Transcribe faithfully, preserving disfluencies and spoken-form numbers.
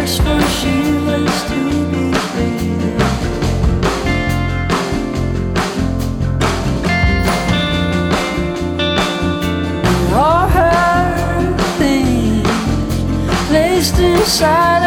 just for she was to be breathing. All her things placed inside